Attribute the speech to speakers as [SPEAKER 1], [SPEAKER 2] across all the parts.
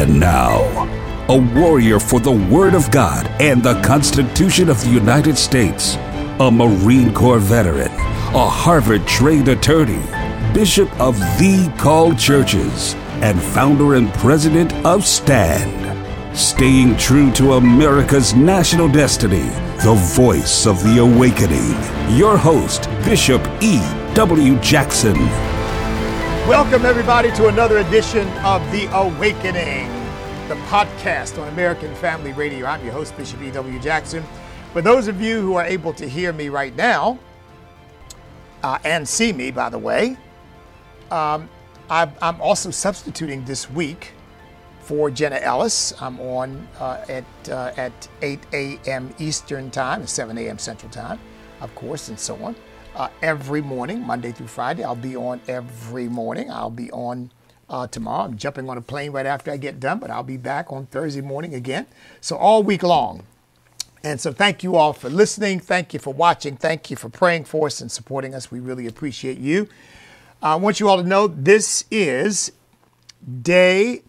[SPEAKER 1] And now, a warrior for the Word of God and the Constitution of the United States, a Marine Corps veteran, a Harvard-trained attorney, Bishop of The Called Churches, and founder and president of STAND. Staying true to America's national destiny, the voice of the awakening. Your host, Bishop E.W. Jackson.
[SPEAKER 2] Welcome, everybody, to another edition of The Awakening, the podcast on American Family Radio. I'm your host, Bishop E.W. Jackson. For those of you who are able to hear me right now, and see me, by the way, I'm also substituting this week for Jenna Ellis. I'm on at 8 a.m. Eastern Time, 7 a.m. Central Time, of course, and so on. Every morning, Monday through Friday, I'll be on every morning. I'll be on tomorrow. I'm jumping on a plane right after I get done, but I'll be back on Thursday morning again. So all week long. And so thank you all for listening. Thank you for watching. Thank you for praying for us and supporting us. We really appreciate you. I want you all to know this is day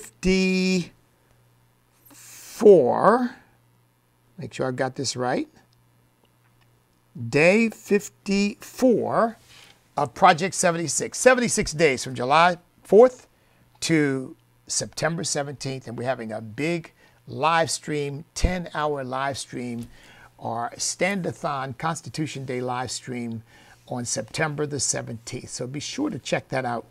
[SPEAKER 2] 54. Make sure I got this right. Day 54 of Project 76. 76 days from July 4th to September 17th. And we're having a big live stream, 10-hour live stream, our Stand-a-thon Constitution Day live stream on September the 17th. So be sure to check that out.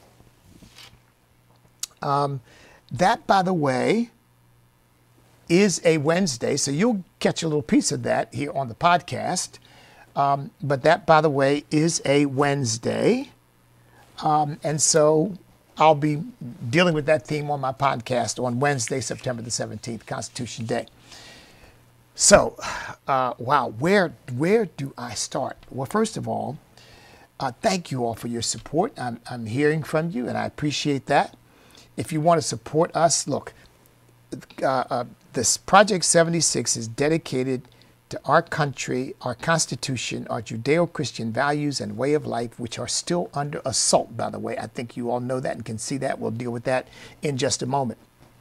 [SPEAKER 2] That, by the way, is a Wednesday. So you'll catch a little piece of that here on the podcast. But that, by the way, is a Wednesday. And so I'll be dealing with that theme on my podcast on Wednesday, September the 17th, Constitution Day. So, wow, where do I start? Well, first of all, thank you all for your support. I'm hearing from you, and I appreciate that. If you want to support us, look, this Project 76 is dedicated to our country, our Constitution, our Judeo-Christian values and way of life, which are still under assault, by the way. I think you all know that and can see that. We'll deal with that in just a moment.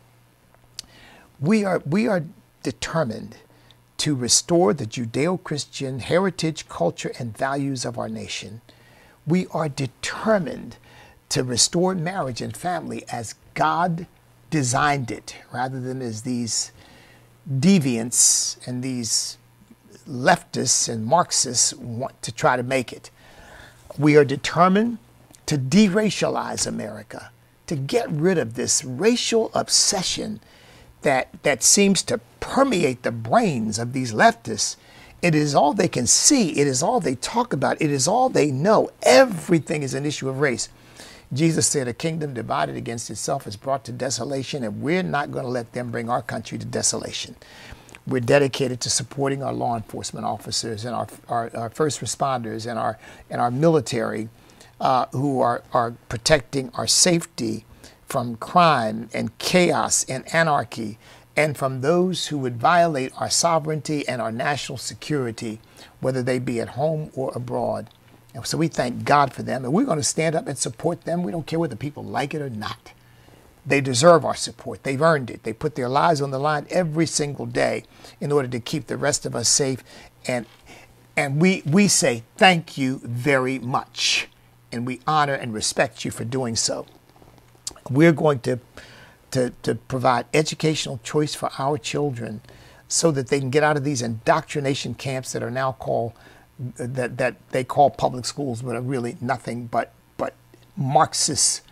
[SPEAKER 2] We are determined to restore the Judeo-Christian heritage, culture, and values of our nation. We are determined to restore marriage and family as God designed it, rather than as these deviants and these leftists and Marxists want to try to make it. We are determined to deracialize America, to get rid of this racial obsession that seems to permeate the brains of these leftists. It is all they can see. It is all they talk about. It is all they know. Everything is an issue of race. Jesus said a kingdom divided against itself is brought to desolation, and we're not going to let them bring our country to desolation. We're dedicated to supporting our law enforcement officers and our first responders and our military who are protecting our safety from crime and chaos and anarchy, and from those who would violate our sovereignty and our national security, whether they be at home or abroad. And so we thank God for them, and we're going to stand up and support them. We don't care whether people like it or not. They deserve our support. They've earned it. They put their lives on the line every single day in order to keep the rest of us safe. And we say thank you very much. And we honor and respect you for doing so. We're going to provide educational choice for our children so that they can get out of these indoctrination camps that are now called, that they call public schools, but are really nothing but Marxist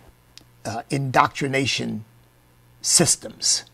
[SPEAKER 2] indoctrination systems,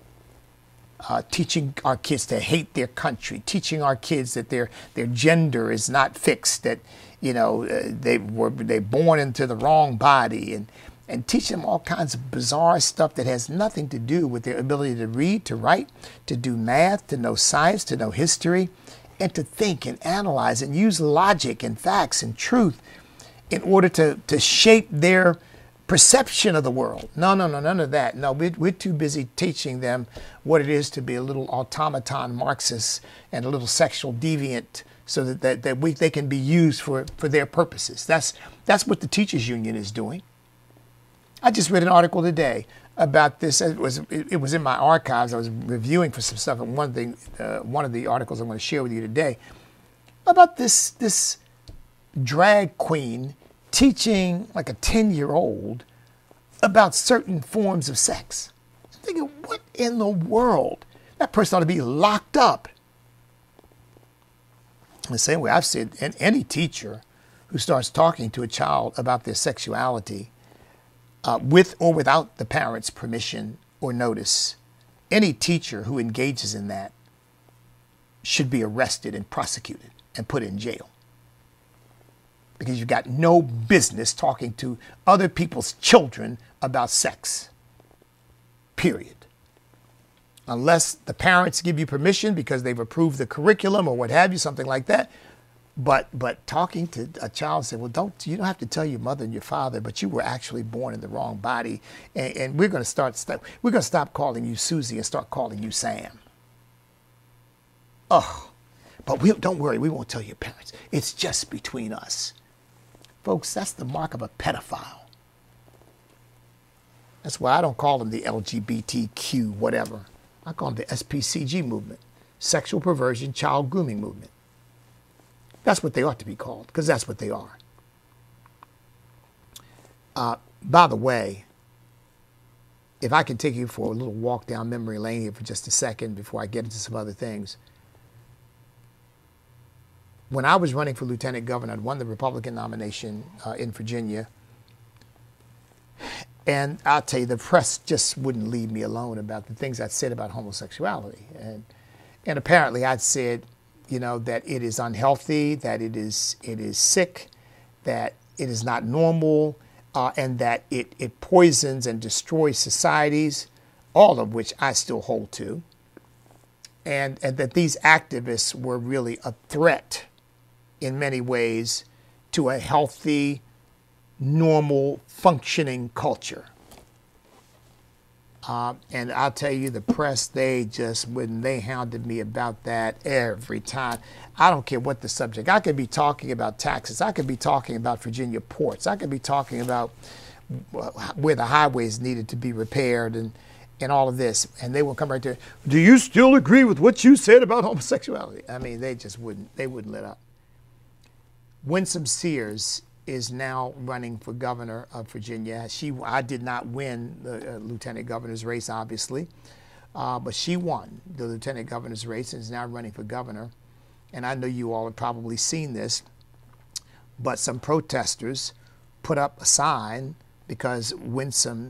[SPEAKER 2] teaching our kids to hate their country, teaching our kids that their gender is not fixed, that they're born into the wrong body, and teach them all kinds of bizarre stuff that has nothing to do with their ability to read, to write, to do math, to know science, to know history, and to think and analyze and use logic and facts and truth in order to shape their perception of the world. No, none of that. No, we're too busy teaching them what it is to be a little automaton Marxist and a little sexual deviant, so that they can be used for their purposes. That's what the teachers union is doing. I just read an article today about this. It was in my archives. I was reviewing for some stuff, and one of the articles I'm going to share with you today about this drag queen teaching like a 10-year-old about certain forms of sex. I'm thinking, what in the world? That person ought to be locked up. In the same way, I've said, and any teacher who starts talking to a child about their sexuality with or without the parents' permission or notice, any teacher who engages in that should be arrested and prosecuted and put in jail. Because you've got no business talking to other people's children about sex. Period. Unless the parents give you permission because they've approved the curriculum or what have you, something like that. But talking to a child and say, well, you don't have to tell your mother and your father, but you were actually born in the wrong body, and we're going to stop calling you Susie and start calling you Sam. Oh, but don't worry, we won't tell your parents. It's just between us. Folks, that's the mark of a pedophile. That's why I don't call them the LGBTQ whatever. I call them the SPCG movement, sexual perversion, child grooming movement. That's what they ought to be called, because that's what they are. By the way, if I can take you for a little walk down memory lane here for just a second before I get into some other things. When I was running for lieutenant governor, I won the Republican nomination in Virginia. And I'll tell you, the press just wouldn't leave me alone about the things I'd said about homosexuality. And apparently I'd said, that it is unhealthy, that it is sick, that it is not normal, and that it poisons and destroys societies, all of which I still hold to. And that these activists were really a threat in many ways to a healthy, normal, functioning culture. And I'll tell you, the press, they hounded me about that every time. I don't care what the subject. I could be talking about taxes. I could be talking about Virginia ports. I could be talking about where the highways needed to be repaired and all of this. And they will come right to, do you still agree with what you said about homosexuality? I mean, they wouldn't let up. Winsome Sears is now running for governor of Virginia. I did not win the lieutenant governor's race, obviously, but she won the lieutenant governor's race and is now running for governor. And I know you all have probably seen this, but some protesters put up a sign because Winsome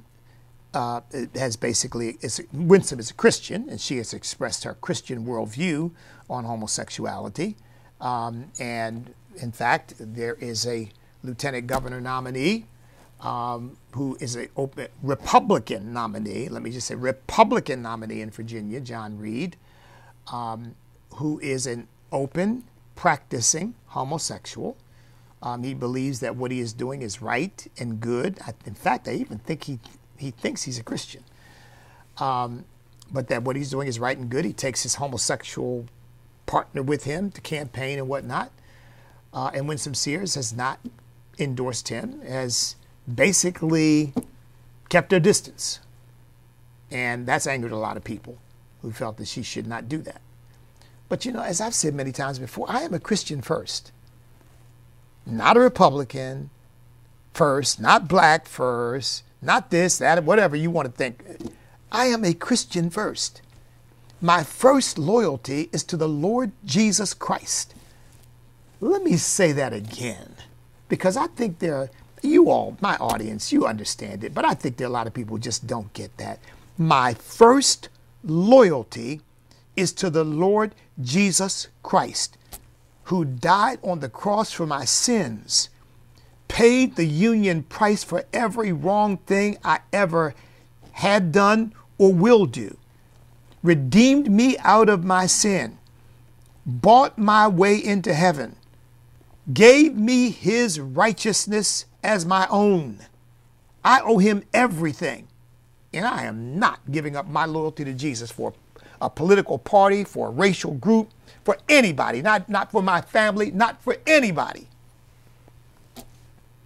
[SPEAKER 2] Winsome is a Christian, and she has expressed her Christian worldview on homosexuality. And in fact, there is a lieutenant governor nominee who is a Republican nominee, let me just say Republican nominee in Virginia, John Reed, who is an open, practicing homosexual. He believes that what he is doing is right and good. In fact, I even think he thinks he's a Christian. But that what he's doing is right and good. He takes his homosexual partner with him to campaign and whatnot. And Winsome Sears has not endorsed him, has basically kept her distance. And that's angered a lot of people who felt that she should not do that. But as I've said many times before, I am a Christian first. Not a Republican first, not black first, not this, that, whatever you want to think. I am a Christian first. My first loyalty is to the Lord Jesus Christ. Let me say that again, because I think you all, my audience, you understand it, but I think there are a lot of people who just don't get that. My first loyalty is to the Lord Jesus Christ, who died on the cross for my sins, paid the union price for every wrong thing I ever had done or will do, redeemed me out of my sin, bought my way into heaven, gave me his righteousness as my own. I owe him everything. And I am not giving up my loyalty to Jesus for a political party, for a racial group, for anybody, not for my family, not for anybody.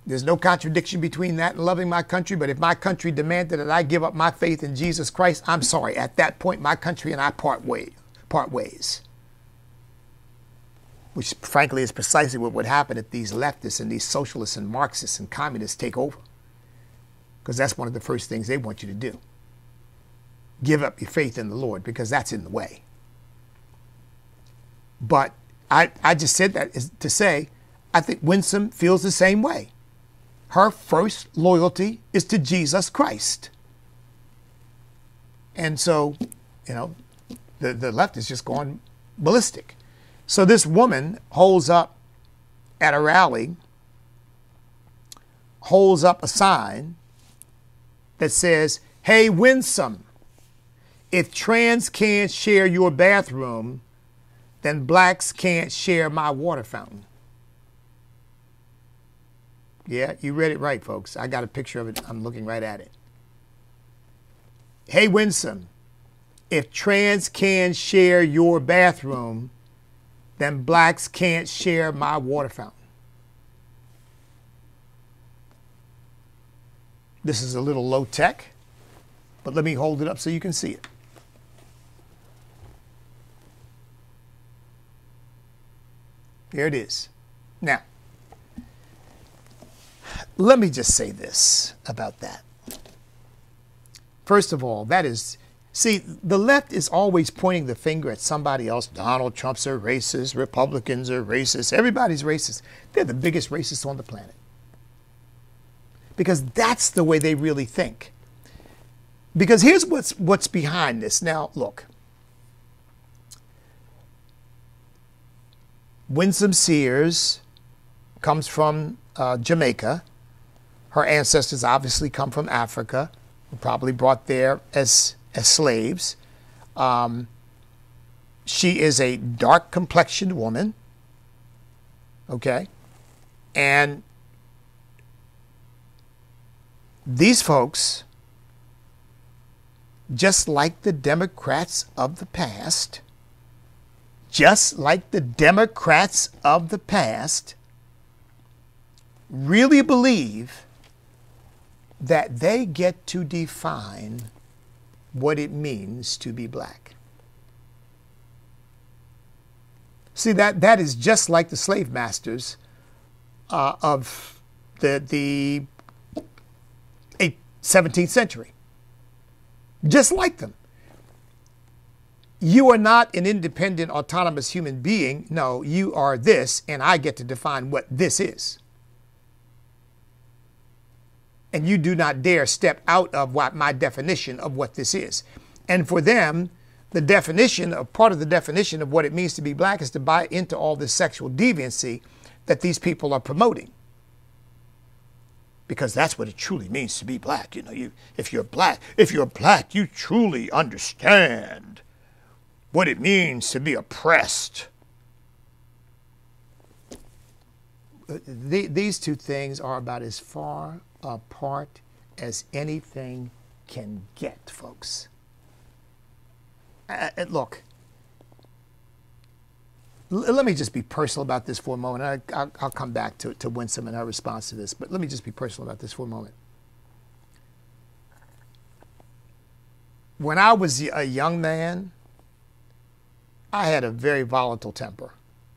[SPEAKER 2] There's no contradiction between that and loving my country. But if my country demanded that I give up my faith in Jesus Christ, I'm sorry. At that point, my country and I part ways. Which, frankly, is precisely what would happen if these leftists and these socialists and Marxists and communists take over. Because that's one of the first things they want you to do. Give up your faith in the Lord, because that's in the way. But I just said that is to say, I think Winsome feels the same way. Her first loyalty is to Jesus Christ. And so, you know, the left is just going ballistic. So this woman holds up at a rally, holds up a sign that says, "Hey, Winsome, if trans can't share your bathroom, then blacks can't share my water fountain." Yeah, you read it right, folks. I got a picture of it. I'm looking right at it. "Hey, Winsome, if trans can share your bathroom, then blacks can't share my water fountain." This is a little low tech, but let me hold it up so you can see it. There it is. Now, let me just say this about that. First of all, that is, see, the left is always pointing the finger at somebody else. Donald Trump's a racist, Republicans are racist, everybody's racist. They're the biggest racists on the planet. Because that's the way they really think. Because here's what's behind this. Now, look. Winsome Sears comes from Jamaica. Her ancestors obviously come from Africa, probably brought there as slaves. She is a dark complexioned woman. Okay? And these folks, just like the Democrats of the past, really believe that they get to define what it means to be black. See, that is just like the slave masters of the 17th century. Just like them. You are not an independent, autonomous human being. No, you are this, and I get to define what this is. And you do not dare step out of my definition of what this is. And for them, the definition of part of the definition of what it means to be black is to buy into all this sexual deviancy that these people are promoting. Because that's what it truly means to be black. You know, if you're black, you truly understand what it means to be oppressed. These two things are about as far apart as anything can get, folks. Look, let me just be personal about this for a moment. I'll come back to Winsome and her response to this, but let me just be personal about this for a moment. When I was a young man, I had a very volatile temper.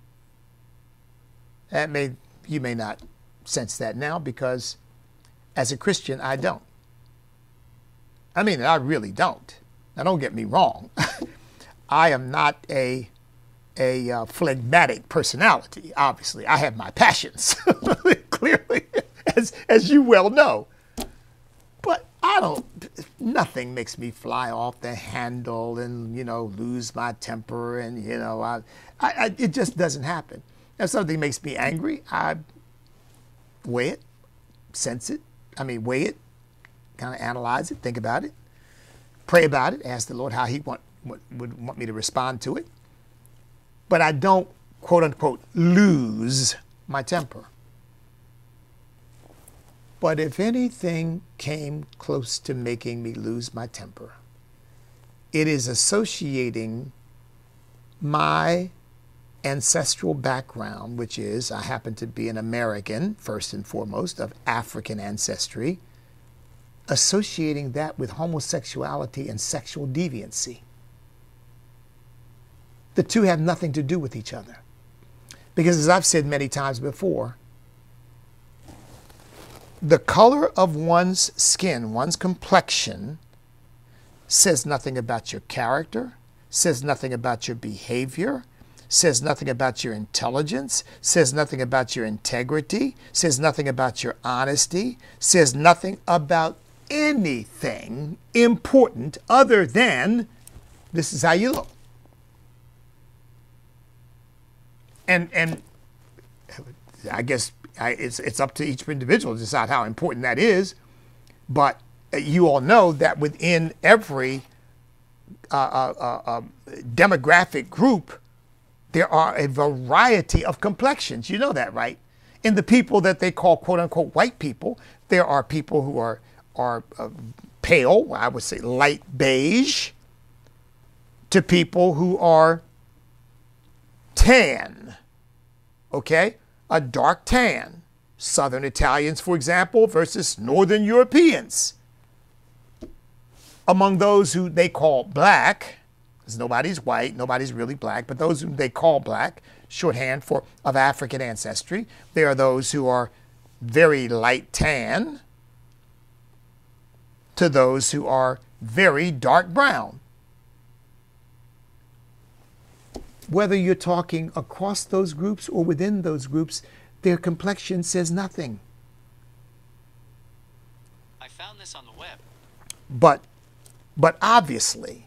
[SPEAKER 2] You may not sense that now, because as a Christian, I don't. I mean, I really don't. Now, don't get me wrong. I am not a phlegmatic personality, obviously. I have my passions, clearly, as you well know. But nothing makes me fly off the handle and, lose my temper, and, it just doesn't happen. If something makes me angry, I weigh it, weigh it, kind of analyze it, think about it, pray about it, ask the Lord how he would want me to respond to it. But I don't, quote unquote, lose my temper. But if anything came close to making me lose my temper, it is associating my ancestral background, which is I happen to be an American, first and foremost, of African ancestry, associating that with homosexuality and sexual deviancy. The two have nothing to do with each other. Because as I've said many times before, the color of one's skin, one's complexion, says nothing about your character, says nothing about your behavior, says nothing about your intelligence, says nothing about your integrity, says nothing about your honesty, says nothing about anything important other than this is how you look. And I guess it's up to each individual to decide how important that is. But you all know that within every demographic group, there are a variety of complexions. You know that, right? In the people that they call quote unquote white people, there are people who are pale, I would say light beige, to people who are tan, okay? A dark tan. Southern Italians, for example, versus Northern Europeans. Among those who they call black, because nobody's white, nobody's really black, but those who they call black, shorthand for of African ancestry, there are those who are very light tan to those who are very dark brown. Whether you're talking across those groups or within those groups, their complexion says nothing.
[SPEAKER 3] I found this on the web.
[SPEAKER 2] But obviously,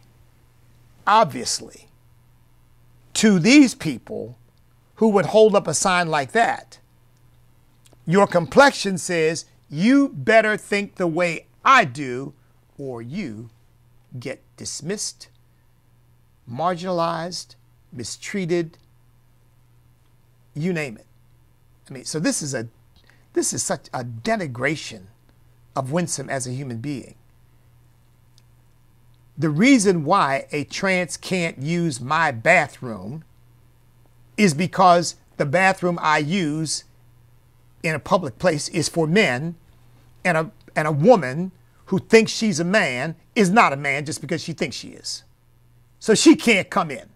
[SPEAKER 2] to these people who would hold up a sign like that, your complexion says, you better think the way I do, or you get dismissed, marginalized, mistreated, you name it. I mean, so this is such a denigration of Winsome as a human being. The reason why a trans can't use my bathroom is because the bathroom I use in a public place is for men, and a woman who thinks she's a man is not a man just because she thinks she is. So she can't come in.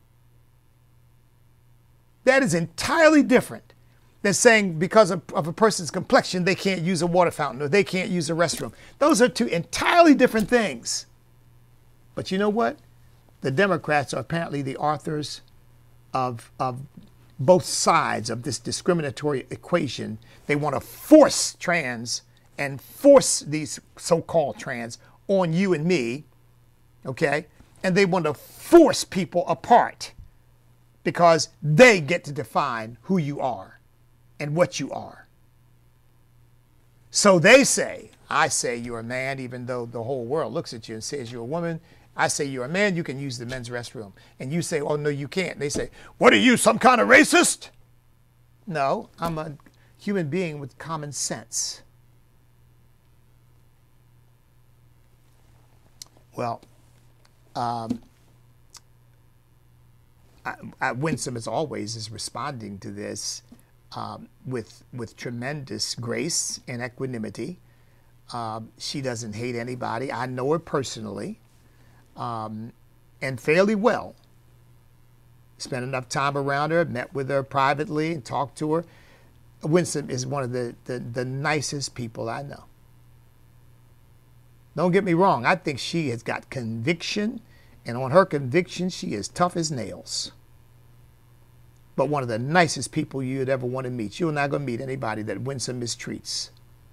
[SPEAKER 2] That is entirely different than saying because of a person's complexion, they can't use a water fountain or they can't use a restroom. Those are two entirely different things. But you know what? The Democrats are apparently the authors of both sides of this discriminatory equation. They want to force trans and force these so-called trans on you and me, okay? And they want to force people apart because they get to define who you are and what you are. So they say, I say you're a man, even though the whole world looks at you and says you're a woman. I say you're a man, you can use the men's restroom. And you say, oh, no, you can't. They say, what are you, some kind of racist? No, I'm a human being with common sense. Well, Winsome, as always, is responding to this with tremendous grace and equanimity. She doesn't hate anybody. I know her personally. And fairly well. Spent enough time around her, met with her privately and talked to her. Winsome is one of the nicest people I know. Don't get me wrong, I think she has got conviction, and on her conviction, she is tough as nails. But one of the nicest people you'd ever want to meet. You're not going to meet anybody that Winsome mistreats.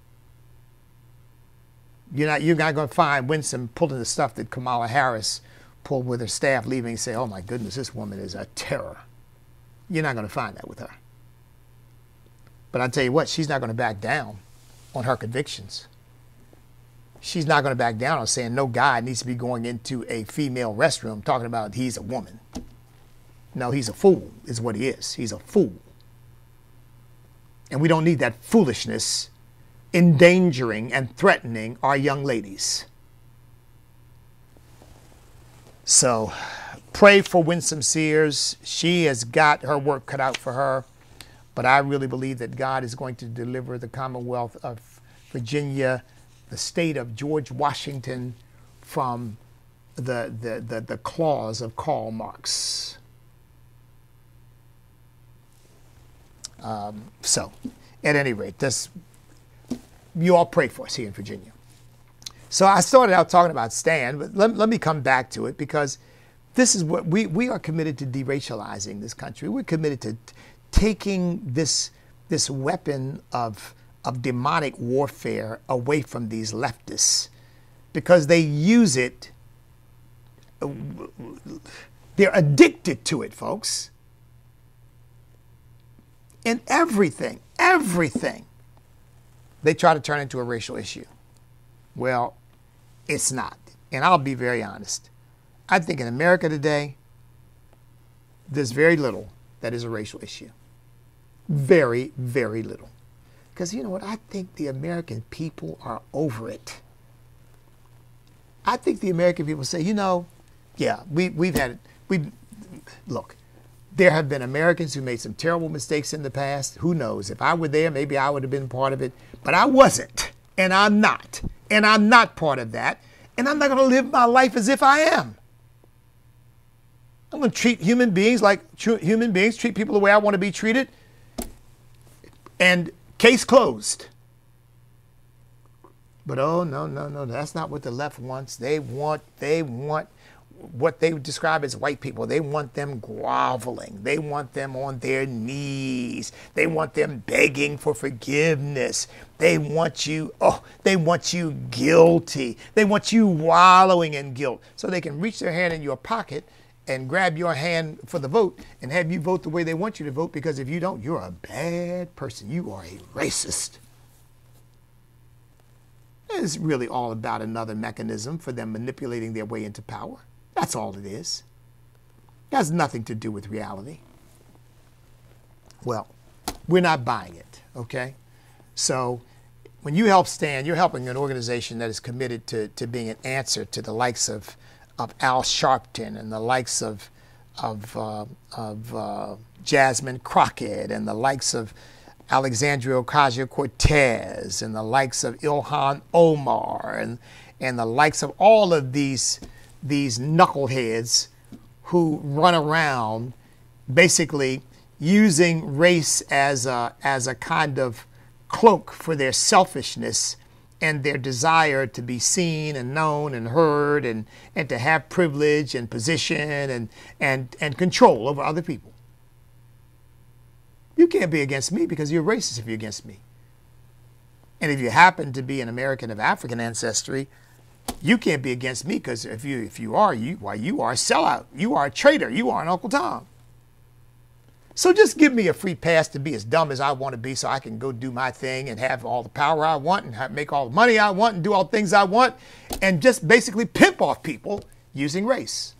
[SPEAKER 2] You're not going to find Winsome pulling the stuff that Kamala Harris pulled with her staff leaving and say, oh my goodness, this woman is a terror. You're not going to find that with her. But I'll tell you what, she's not going to back down on her convictions. She's not going to back down on saying no guy needs to be going into a female restroom talking about he's a woman. No, he's a fool is what he is. He's a fool. And we don't need that foolishness endangering and threatening our young ladies. So Pray for Winsome Sears. She has got her work cut out for her. But I really believe that God is going to deliver the Commonwealth of Virginia, the state of George Washington, from the claws of Karl Marx. So, at any rate, you all pray for us here in Virginia. So I started out talking about Stan, but let me come back to it, because this is what we are committed to deracializing this country. We're committed to taking this weapon of demonic warfare away from these leftists, because they use it. They're addicted to it, folks. In everything, they try to turn into a racial issue. Well, it's not. And I'll be very honest. I think in America today, there's very little that is a racial issue. Very, very little. Because you know what? I think the American people are over it. I think the American people say, yeah, we've had it. Look, there have been Americans who made some terrible mistakes in the past. Who knows? If I were there, maybe I would have been part of it. But I wasn't. And I'm not. And I'm not part of that. And I'm not going to live my life as if I am. I'm going to treat human beings like human beings, treat people the way I want to be treated. And case closed. But oh, no, that's not what the left wants. They want what they would describe as white people. They want them groveling. They want them on their knees. They want them begging for forgiveness. They want you guilty. They want you wallowing in guilt so they can reach their hand in your pocket and grab your hand for the vote and have you vote the way they want you to vote, because if you don't, you're a bad person. You are a racist. It's really all about another mechanism for them manipulating their way into power. That's all it is. It has nothing to do with reality. Well, we're not buying it, okay? So when you help Stan, you're helping an organization that is committed to being an answer to the likes of Al Sharpton and the likes of Jasmine Crockett and the likes of Alexandria Ocasio-Cortez and the likes of Ilhan Omar and the likes of all of these knuckleheads who run around basically using race as a kind of cloak for their selfishness and their desire to be seen and known and heard and to have privilege and position and control over other people. You can't be against me because you're racist if you're against me. And if you happen to be an American of African ancestry, you can't be against me, because if you are a sellout. You are a traitor. You are an Uncle Tom. So just give me a free pass to be as dumb as I want to be so I can go do my thing and have all the power I want and make all the money I want and do all the things I want and just basically pimp off people using race.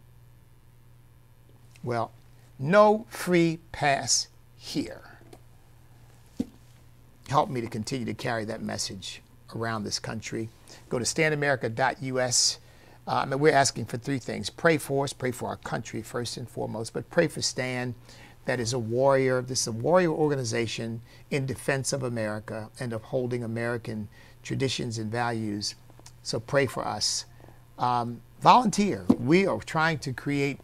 [SPEAKER 2] Well, no free pass here. Help me to continue to carry that message around this country. Go to standamerica.us. We're asking for three things. Pray for us. Pray for our country first and foremost. But pray for Stan. That is a warrior. This is a warrior organization in defense of America and upholding American traditions and values. So pray for us. Volunteer. We are trying to create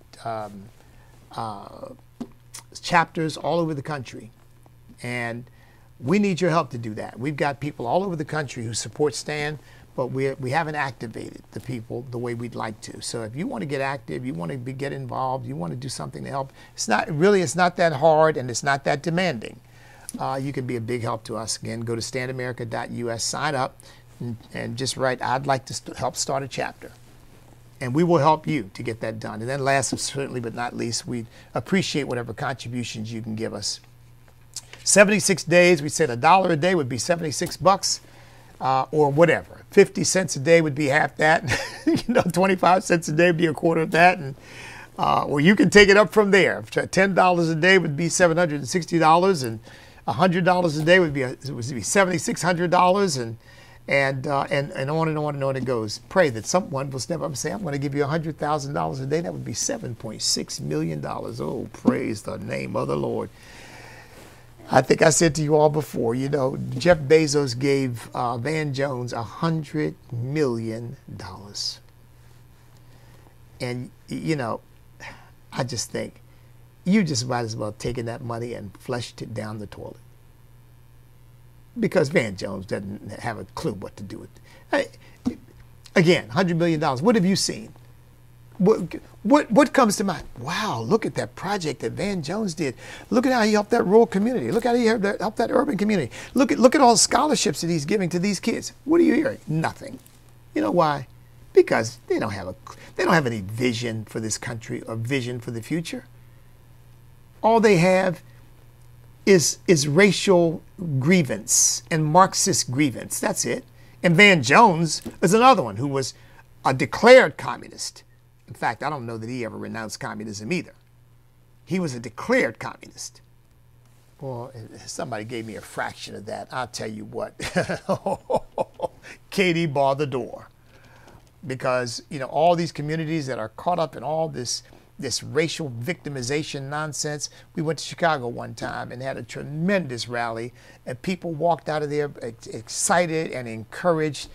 [SPEAKER 2] chapters all over the country. And we need your help to do that. We've got people all over the country who support Stan, but we haven't activated the people the way we'd like to. So if you want to get active, you want to get involved, you want to do something to help, it's not that hard and it's not that demanding. You can be a big help to us. Again, go to standamerica.us, sign up, and just write, I'd like to help start a chapter. And we will help you to get that done. And then last, certainly but not least, we appreciate whatever contributions you can give us. 76 days, we said $1 a day would be 76 bucks. Or whatever. 50 cents a day would be half that. 25 cents a day would be a quarter of that. And or you can take it up from there. $10 a day would be $760, and $100 a day would be $7,600, and on and on and on it goes. Pray that someone will step up and say, I'm going to give you $100,000 a day. That would be $7.6 million. Oh, praise the name of the Lord. I think I said to you all before, you know, Jeff Bezos gave Van Jones $100 million. And, you know, I just think you just might as well have taken that money and flushed it down the toilet. Because Van Jones doesn't have a clue what to do with it. Again, $100 million. What have you seen? What comes to mind? Wow, look at that project that Van Jones did. Look at how he helped that rural community. Look how he helped that urban community. Look at all the scholarships that he's giving to these kids. What are you hearing? Nothing. You know why? Because they don't have any vision for this country or vision for the future. All they have is racial grievance and Marxist grievance. That's it. And Van Jones is another one who was a declared communist. In fact, I don't know that he ever renounced communism either. He was a declared communist. Well, somebody gave me a fraction of that. I'll tell you what. Katie barred the door. Because, you know, all these communities that are caught up in all this racial victimization nonsense. We went to Chicago one time and had a tremendous rally, and people walked out of there excited and encouraged,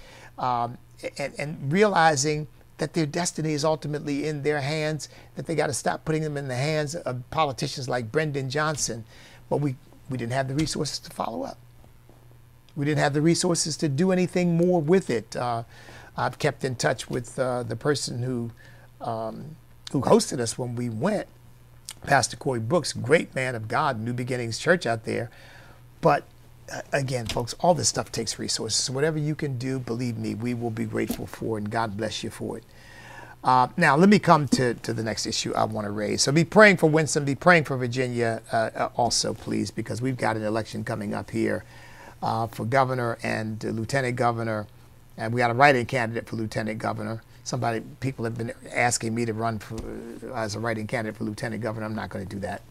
[SPEAKER 2] and realizing that their destiny is ultimately in their hands, that they got to stop putting them in the hands of politicians like Brendan Johnson. But we didn't have the resources to follow up. We didn't have the resources to do anything more with it. I've kept in touch with the person who hosted us when we went, Pastor Corey Brooks, great man of God, New Beginnings Church out there. But again, folks, all this stuff takes resources. So whatever you can do, believe me, we will be grateful for it, and God bless you for it. Now, let me come to the next issue I want to raise. So be praying for Winston, be praying for Virginia also, please, because we've got an election coming up here for governor and lieutenant governor. And we got a write-in candidate for lieutenant governor. People have been asking me to run as a write-in candidate for lieutenant governor. I'm not going to do that.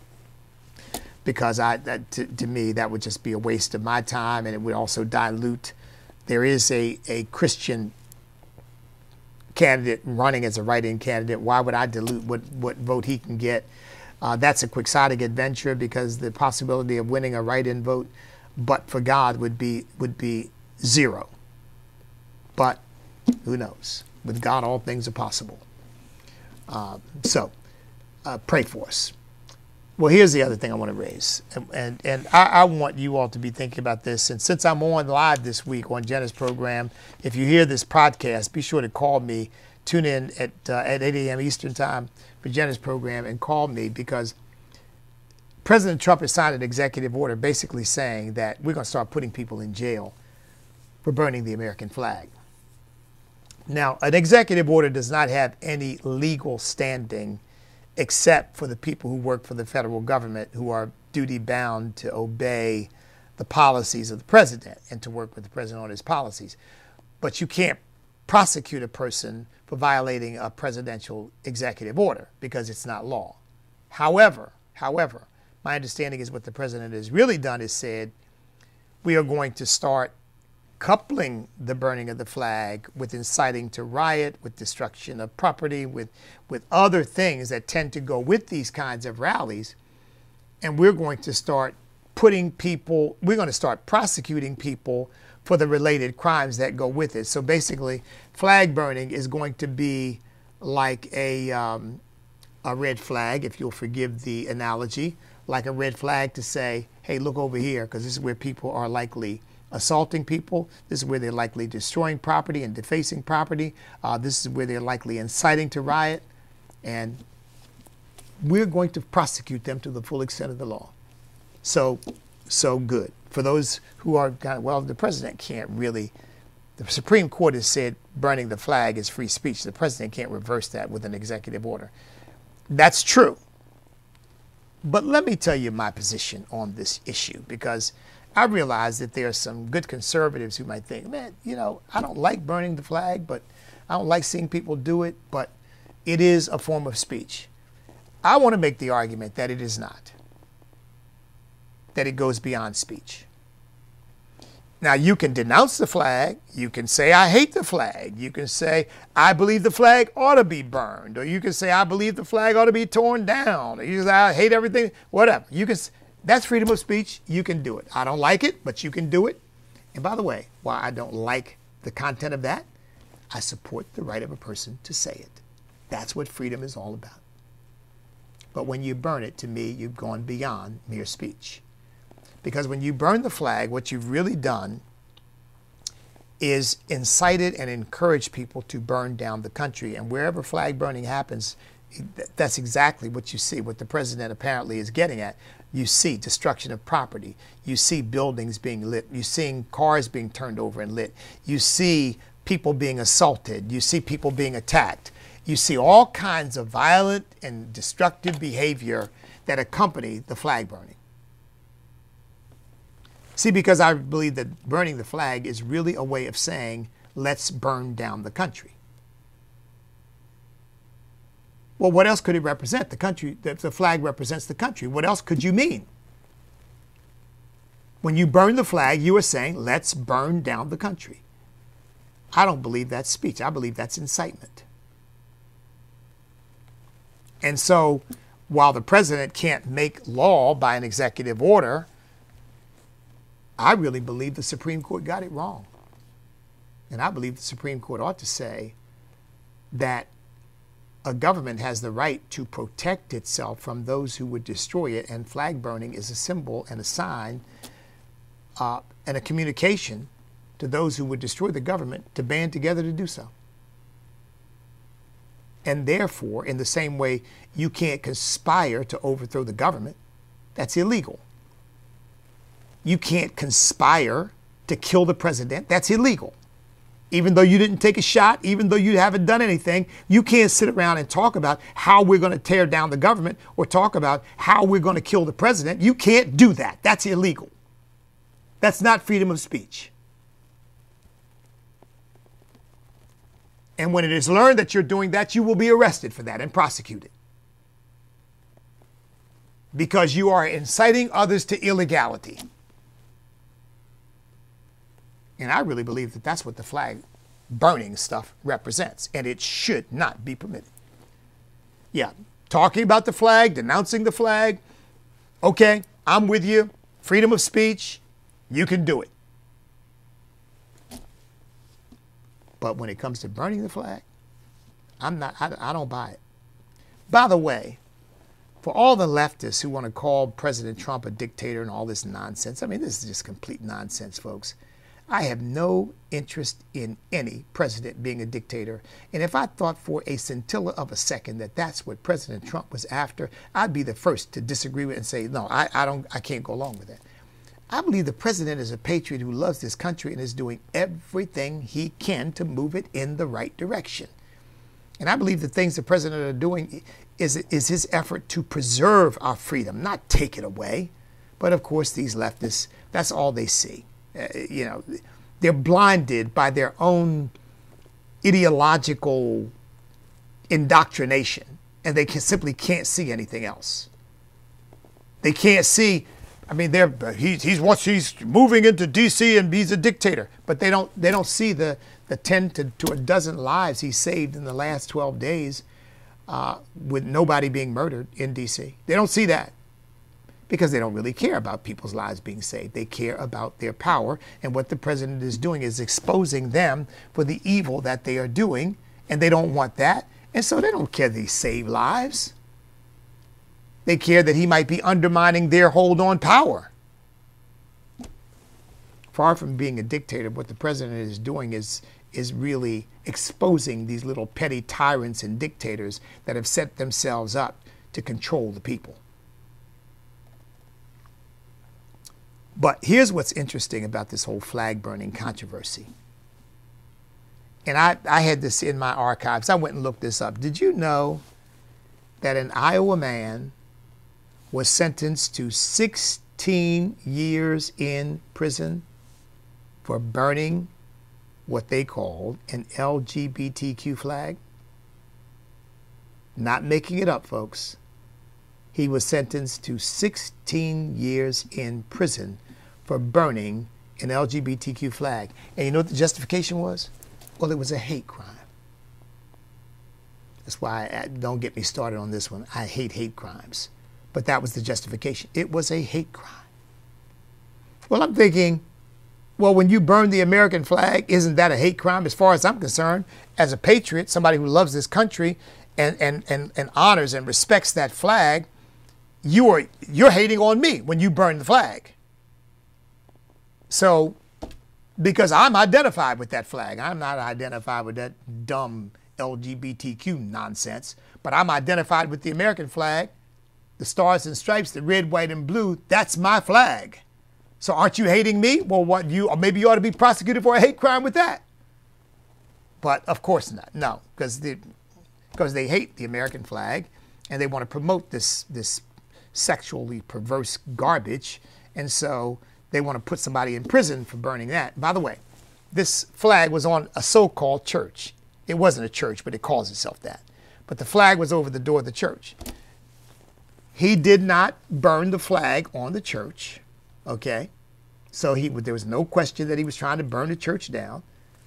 [SPEAKER 2] Because to me, that would just be a waste of my time, and it would also dilute. There is a Christian candidate running as a write-in candidate. Why would I dilute what vote he can get? That's a quixotic adventure, because the possibility of winning a write-in vote, but for God, would be zero. But who knows? With God, all things are possible. So pray for us. Well, here's the other thing I want to raise, and I want you all to be thinking about this. And since I'm on live this week on Jenna's program, if you hear this podcast, be sure to call me. Tune in at 8 a.m. Eastern Time for Jenna's program and call me, because President Trump has signed an executive order basically saying that we're going to start putting people in jail for burning the American flag. Now, an executive order does not have any legal standing except for the people who work for the federal government, who are duty bound to obey the policies of the president and to work with the president on his policies. But you can't prosecute a person for violating a presidential executive order because it's not law. However, my understanding is what the president has really done is said, we are going to start coupling the burning of the flag with inciting to riot, with destruction of property, with other things that tend to go with these kinds of rallies. And we're going to start prosecuting people for the related crimes that go with it. So basically, flag burning is going to be like a red flag, if you'll forgive the analogy, like a red flag to say, hey, look over here, because this is where people are likely assaulting people. This is where they're likely destroying property and defacing property. This is where they're likely inciting to riot. And we're going to prosecute them to the full extent of the law. So good. For those who are, well, the president can't really, the Supreme Court has said burning the flag is free speech. The president can't reverse that with an executive order. That's true. But let me tell you my position on this issue, because I realize that there are some good conservatives who might think, man, I don't like burning the flag, but I don't like seeing people do it, but it is a form of speech. I want to make the argument that it is not, that it goes beyond speech. Now, you can denounce the flag. You can say, I hate the flag. You can say, I believe the flag ought to be burned. Or you can say, I believe the flag ought to be torn down. Or you can say, I hate everything, whatever. That's freedom of speech. You can do it. I don't like it, but you can do it. And by the way, while I don't like the content of that, I support the right of a person to say it. That's what freedom is all about. But when you burn it, to me, you've gone beyond mere speech. Because when you burn the flag, what you've really done is incited and encouraged people to burn down the country. And wherever flag burning happens, that's exactly what you see, what the president apparently is getting at. You see destruction of property. You see buildings being lit. You see cars being turned over and lit. You see people being assaulted. You see people being attacked. You see all kinds of violent and destructive behavior that accompany the flag burning. See, because I believe that burning the flag is really a way of saying, let's burn down the country. Well, what else could it represent? The country, the flag represents the country. What else could you mean? When you burn the flag, you are saying, let's burn down the country. I don't believe that's speech. I believe that's incitement. And so, while the president can't make law by an executive order, I really believe the Supreme Court got it wrong. And I believe the Supreme Court ought to say that a government has the right to protect itself from those who would destroy it, and flag burning is a symbol and a sign and a communication to those who would destroy the government to band together to do so. And therefore, in the same way, you can't conspire to overthrow the government. That's illegal. You can't conspire to kill the president. That's illegal. Even though you didn't take a shot, even though you haven't done anything, you can't sit around and talk about how we're going to tear down the government or talk about how we're going to kill the president. You can't do that. That's illegal. That's not freedom of speech. And when it is learned that you're doing that, you will be arrested for that and prosecuted. Because you are inciting others to illegality. And I really believe that that's what the flag burning stuff represents. And it should not be permitted. Yeah, talking about the flag, denouncing the flag. Okay, I'm with you. Freedom of speech, you can do it. But when it comes to burning the flag, I don't buy it. By the way, for all the leftists who want to call President Trump a dictator and all this nonsense, I mean, this is just complete nonsense, folks. I have no interest in any president being a dictator. And if I thought for a scintilla of a second that that's what President Trump was after, I'd be the first to disagree with it and say, no, I can't go along with that. I believe the president is a patriot who loves this country and is doing everything he can to move it in the right direction. And I believe the things the president are doing is his effort to preserve our freedom, not take it away. But of course, these leftists, that's all they see. They're blinded by their own ideological indoctrination, and they simply can't see anything else. They can't see. I mean, he's moving into D.C. and he's a dictator, but they don't see the 10 to a dozen lives he saved in the last 12 days with nobody being murdered in D.C. They don't see that. Because they don't really care about people's lives being saved. They care about their power, and what the president is doing is exposing them for the evil that they are doing, and they don't want that. And so they don't care that he saved lives. They care that he might be undermining their hold on power. Far from being a dictator, what the president is doing is really exposing these little petty tyrants and dictators that have set themselves up to control the people. But here's what's interesting about this whole flag burning controversy. And I had this in my archives. I went and looked this up. Did you know that an Iowa man was sentenced to 16 years in prison for burning what they called an LGBTQ flag? Not making it up, folks. He was sentenced to 16 years in prison for burning an LGBTQ flag. And you know what the justification was? Well, it was a hate crime. That's why don't get me started on this one. I hate crimes. But that was the justification. It was a hate crime. Well, I'm thinking, well, when you burn the American flag, isn't that a hate crime? As far as I'm concerned, as a patriot, somebody who loves this country and honors and respects that flag, you're hating on me when you burn the flag. So, because I'm identified with that flag. I'm not identified with that dumb LGBTQ nonsense, but I'm identified with the American flag, the stars and stripes, the red, white, and blue. That's my flag. So aren't you hating me? Well, or maybe you ought to be prosecuted for a hate crime with that. But of course not. No, because they hate the American flag and they want to promote this sexually perverse garbage. And so they want to put somebody in prison for burning that. By the way, this flag was on a so-called church. It wasn't a church, but it calls itself that. But the flag was over the door of the church. He did not burn the flag on the church, okay? So there was no question that he was trying to burn the church down.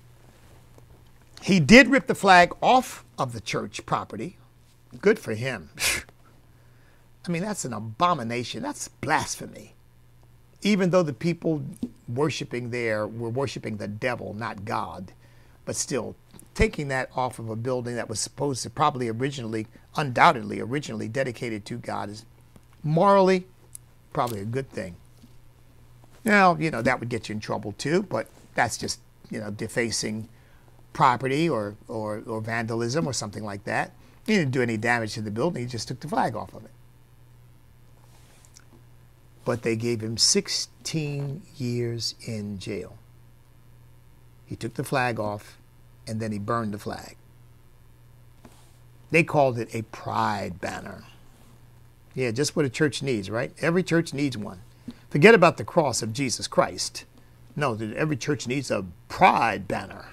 [SPEAKER 2] He did rip the flag off of the church property. Good for him. I mean, that's an abomination. That's blasphemy. Even though the people worshiping there were worshiping the devil, not God, but still, taking that off of a building that was supposed to probably undoubtedly originally dedicated to God is morally probably a good thing. Now, that would get you in trouble too, but that's just, defacing property or vandalism or something like that. He didn't do any damage to the building. He just took the flag off of it. But they gave him 16 years in jail. He took the flag off and then he burned the flag. They called it a pride banner. Yeah, just what a church needs, right? Every church needs one. Forget about the cross of Jesus Christ. No, every church needs a pride banner.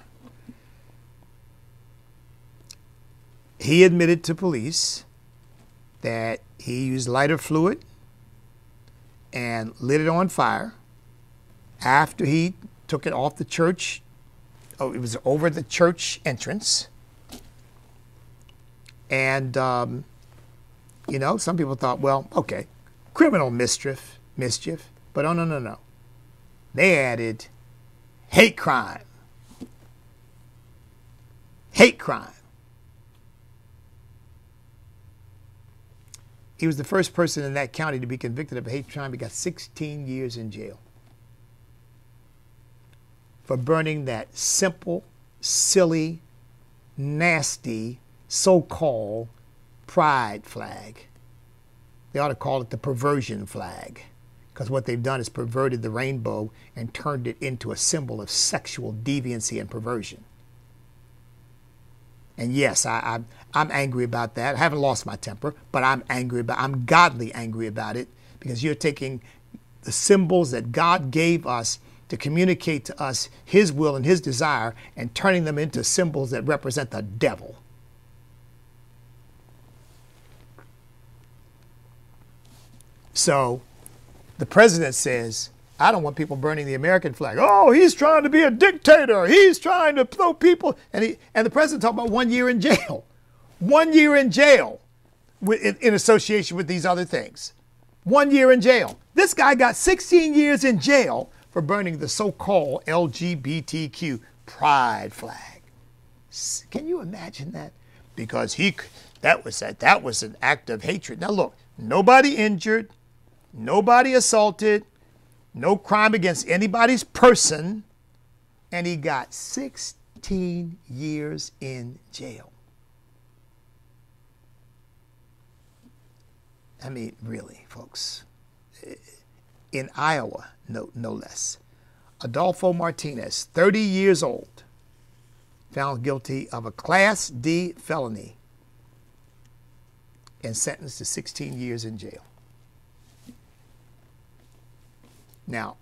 [SPEAKER 2] He admitted to police that he used lighter fluid and lit it on fire after he took it off the church. Oh, it was over the church entrance. And, some people thought, well, okay, criminal mischief. But oh, no. They added hate crime. Hate crime. He was the first person in that county to be convicted of a hate crime. He got 16 years in jail for burning that simple, silly, nasty, so-called pride flag. They ought to call it the perversion flag, because what they've done is perverted the rainbow and turned it into a symbol of sexual deviancy and perversion. And yes, I'm angry about that. I haven't lost my temper, but I'm godly angry about it, because you're taking the symbols that God gave us to communicate to us His will and His desire and turning them into symbols that represent the devil. So the president says, I don't want people burning the American flag. Oh, he's trying to be a dictator. He's trying to throw people. And the president talked about 1 year in jail. 1 year in jail in association with these other things. 1 year in jail. This guy got 16 years in jail for burning the so-called LGBTQ pride flag. Can you imagine that? Because that was an act of hatred. Now look, nobody injured, nobody assaulted, no crime against anybody's person, and he got 16 years in jail. I mean, really, folks. In Iowa, no less. Adolfo Martinez, 30 years old, found guilty of a Class D felony and sentenced to 16 years in jail. Now,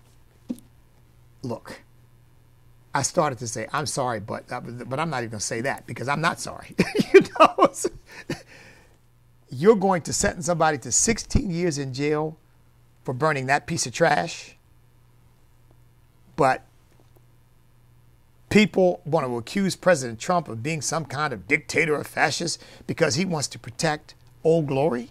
[SPEAKER 2] look, I started to say, I'm sorry, but I'm not even going to say that, because I'm not sorry. You're going to sentence somebody to 16 years in jail for burning that piece of trash? But people want to accuse President Trump of being some kind of dictator or fascist because he wants to protect Old Glory,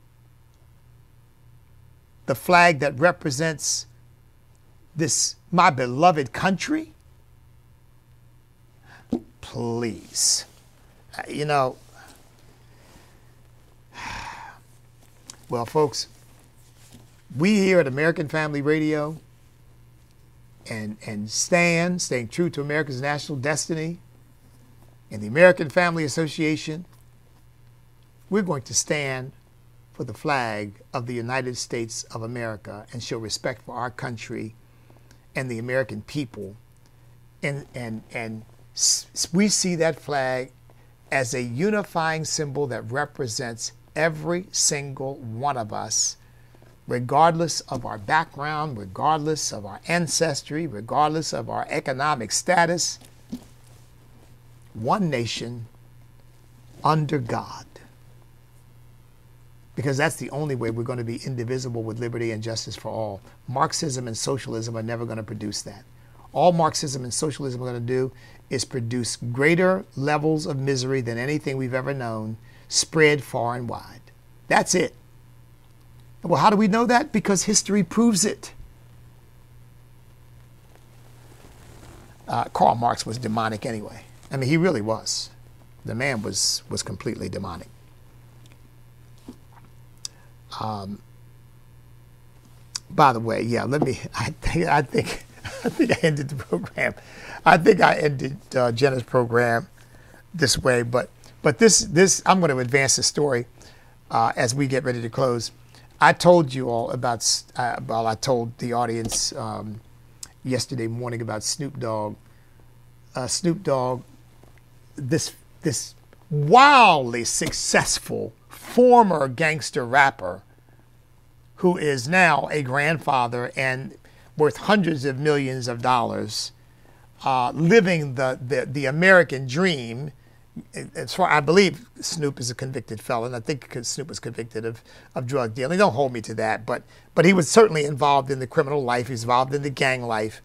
[SPEAKER 2] the flag that represents this, my beloved country. Please. You know, well, folks, we here at American Family Radio and staying true to America's national destiny and the American Family Association, we're going to stand for the flag of the United States of America and show respect for our country and the American people. And we see that flag as a unifying symbol that represents every single one of us, regardless of our background, regardless of our ancestry, regardless of our economic status. One nation under God. Because that's the only way we're going to be indivisible with liberty and justice for all. Marxism and socialism are never going to produce that. All Marxism and socialism are going to do is produce greater levels of misery than anything we've ever known, spread far and wide. That's it. Well, how do we know that? Because history proves it. Karl Marx was demonic anyway. I mean, he really was. The man was completely demonic. By the way, yeah, I think I ended the program. I think I ended Jenna's program this way, but this I'm going to advance the story as we get ready to close. I told you all about, I told the audience yesterday morning about Snoop Dogg. Snoop Dogg, this wildly successful former gangster rapper who is now a grandfather and worth hundreds of millions of dollars, living the American dream. As far, I believe Snoop is a convicted felon. I think Snoop was convicted of drug dealing. Don't hold me to that, but he was certainly involved in the criminal life. He was involved in the gang life.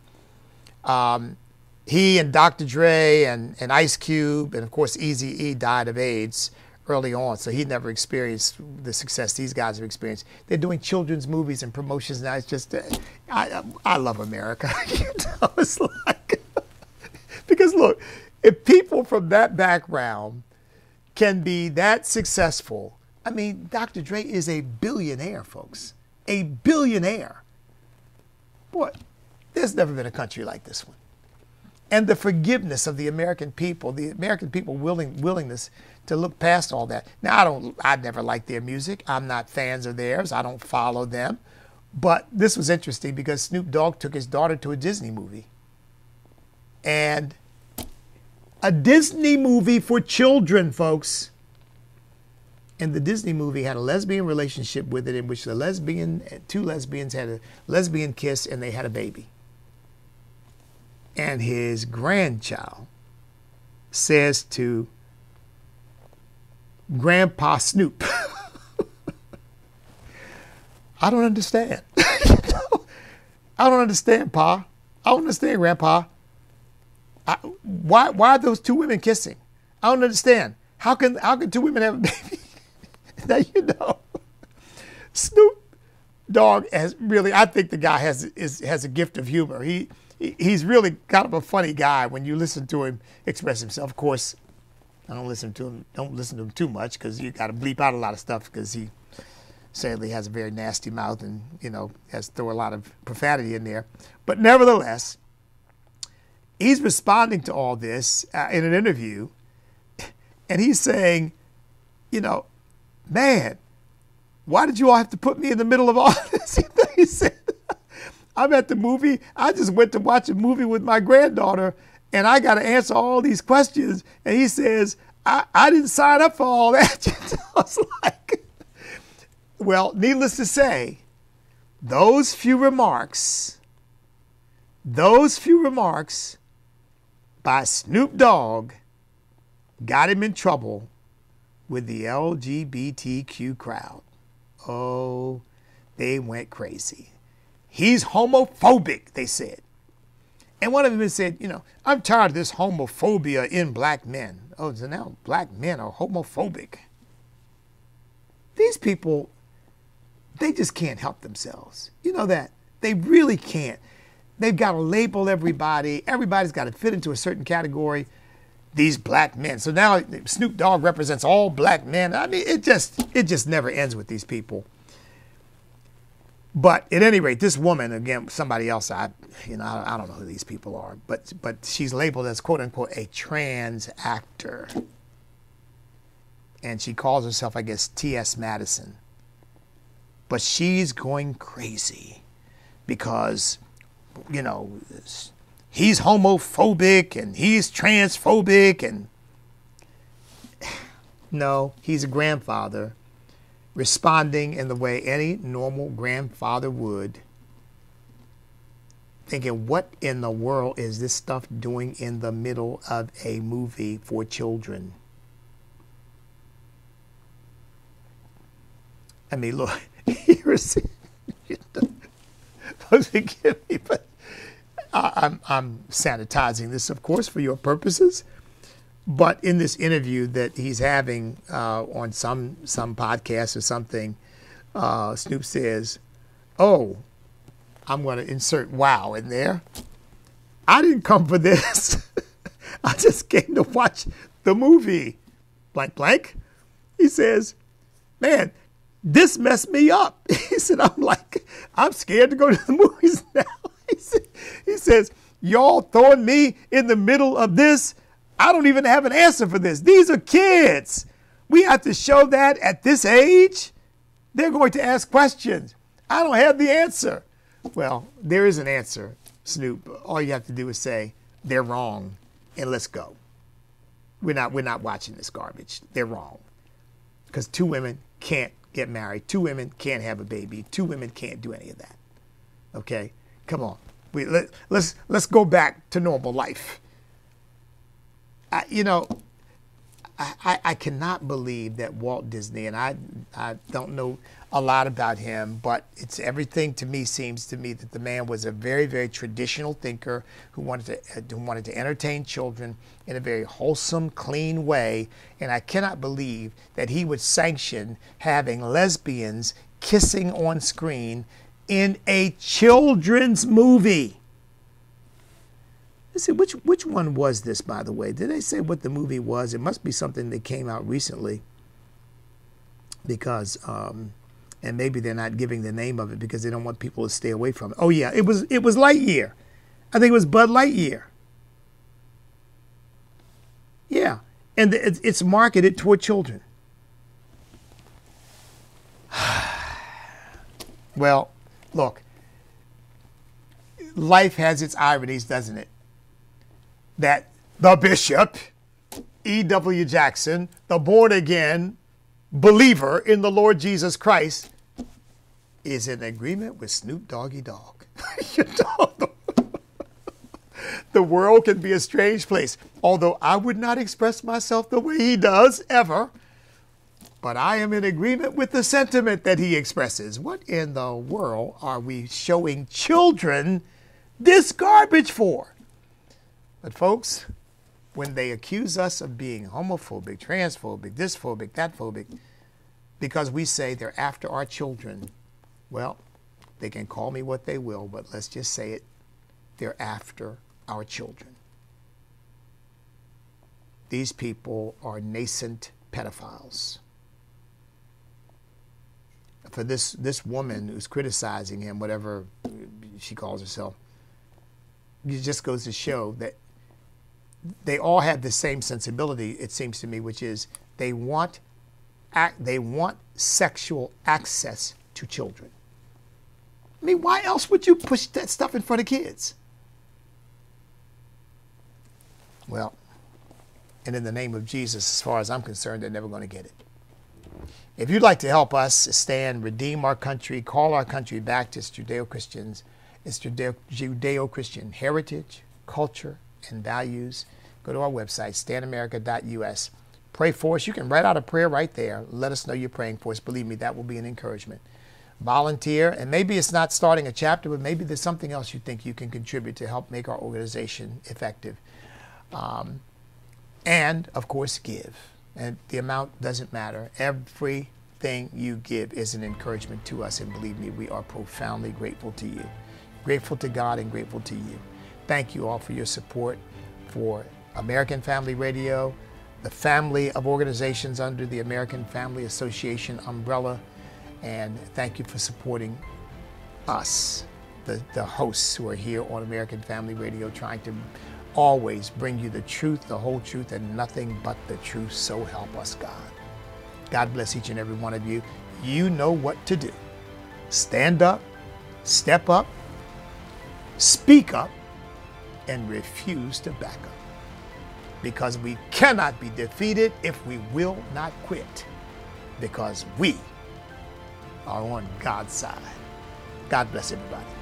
[SPEAKER 2] He and Dr. Dre and Ice Cube and of course Eazy-E died of AIDS early on, so he never experienced the success these guys have experienced. They're doing children's movies and promotions now. It's just, I love America. You know, it's like, because look, if people from that background can be that successful, I mean, Dr. Dre is a billionaire, folks. A billionaire. Boy, there's never been a country like this one. And the forgiveness of the American people willingness to look past all that. Now, I never liked their music. I'm not fans of theirs. I don't follow them. But this was interesting because Snoop Dogg took his daughter to a Disney movie. And a Disney movie for children, folks. And the Disney movie had a lesbian relationship with it in which two lesbians had a lesbian kiss and they had a baby. And his grandchild says to Grandpa Snoop, I don't understand. I don't understand, Pa. I don't understand, Grandpa. Why are those two women kissing? I don't understand. How can two women have a baby? Now, you know, Snoop Dogg has really, I think the guy has a gift of humor. He's really kind of a funny guy when you listen to him express himself. Of course, I don't listen to him too much because you got to bleep out a lot of stuff because he sadly has a very nasty mouth and, you know, has to throw a lot of profanity in there. But nevertheless, he's responding to all this in an interview, and he's saying, you know, man, why did you all have to put me in the middle of all this? He said, I'm at the movie. I just went to watch a movie with my granddaughter, and I got to answer all these questions. And he says, I didn't sign up for all that. I was like, well, needless to say, those few remarks by Snoop Dogg got him in trouble with the LGBTQ crowd. Oh, they went crazy. He's homophobic, they said. And one of them said, I'm tired of this homophobia in black men. Oh, so now black men are homophobic. These people, they just can't help themselves. You know that? They really can't. They've got to label everybody. Everybody's got to fit into a certain category. These black men. So now Snoop Dogg represents all black men. I mean, it just never ends with these people. But at any rate, this woman, again, somebody else, I don't know who these people are, but she's labeled as, quote unquote, a trans actor. And she calls herself, I guess, T.S. Madison. But she's going crazy because, he's homophobic and he's transphobic, and no, he's a grandfather responding in the way any normal grandfather would, thinking, what in the world is this stuff doing in the middle of a movie for children? I mean, look, here's, forgive me, but I'm sanitizing this, of course, for your purposes. But in this interview that he's having on some podcast or something, Snoop says, "Oh, I'm going to insert wow in there. I didn't come for this. I just came to watch the movie. Blank, blank." He says, "Man, this messed me up." He said, I'm scared to go to the movies now." He says, "Y'all throwing me in the middle of this? I don't even have an answer for this. These are kids. We have to show that at this age. They're going to ask questions. I don't have the answer." Well, there is an answer, Snoop. All you have to do is say, they're wrong, and let's go. We're not watching this garbage. They're wrong. Because 2 women can't get married. 2 women can't have a baby. 2 women can't do any of that. Okay? Come on. Let's go back to normal life. I cannot believe that Walt Disney, and I don't know a lot about him, but it's everything to me seems to me that the man was a very, very traditional thinker who wanted to entertain children in a very wholesome, clean way. And I cannot believe that he would sanction having lesbians kissing on screen in a children's movie. Let's see, which one was this, by the way? Did they say what the movie was? It must be something that came out recently, because, and maybe they're not giving the name of it because they don't want people to stay away from it. Oh yeah, it was Lightyear. I think it was Buzz Lightyear. Yeah, and it's marketed toward children. Well, look, life has its ironies, doesn't it? That the Bishop, E.W. Jackson, the born-again believer in the Lord Jesus Christ, is in agreement with Snoop Doggy Dogg. The world can be a strange place, although I would not express myself the way he does, ever. But I am in agreement with the sentiment that he expresses. What in the world are we showing children this garbage for? But folks, when they accuse us of being homophobic, transphobic, thisphobic, thatphobic, because we say they're after our children, well, they can call me what they will, but let's just say it. They're after our children. These people are nascent pedophiles. For this woman who's criticizing him, whatever she calls herself, it just goes to show that they all have the same sensibility, it seems to me, which is they want sexual access to children. I mean, why else would you push that stuff in front of kids? Well, and in the name of Jesus, as far as I'm concerned, they're never going to get it. If you'd like to help us stand, redeem our country, call our country back to its Judeo-Christians, its Judeo-Christian heritage, culture, and values, go to our website, standamerica.us. Pray for us. You can write out a prayer right there. Let us know you're praying for us. Believe me, that will be an encouragement. volunteer. And maybe it's not starting a chapter, but maybe there's something else you think you can contribute to help make our organization effective. And, of course, give. And the amount doesn't matter. Everything you give is an encouragement to us. And believe me, we are profoundly grateful to you. Grateful to God and grateful to you. Thank you all for your support for American Family Radio, the family of organizations under the American Family Association umbrella. And thank you for supporting us, the hosts who are here on American Family Radio, trying to always bring you the truth, the whole truth, and nothing but the truth. So help us God. God bless each and every one of you. You know what to do. Stand up, step up, speak up, and refuse to back up. Because we cannot be defeated if we will not quit. Because we are on God's side. God bless everybody.